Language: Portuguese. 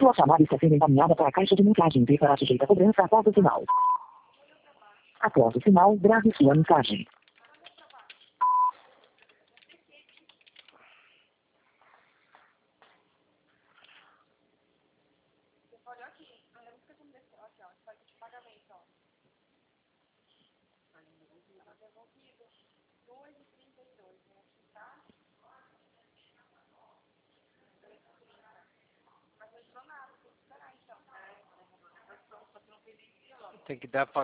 Sua chamada está sendo encaminhada para a caixa de mensagem e será sujeita a cobrança após o sinal. Após o sinal, grave sua mensagem. Tem que dar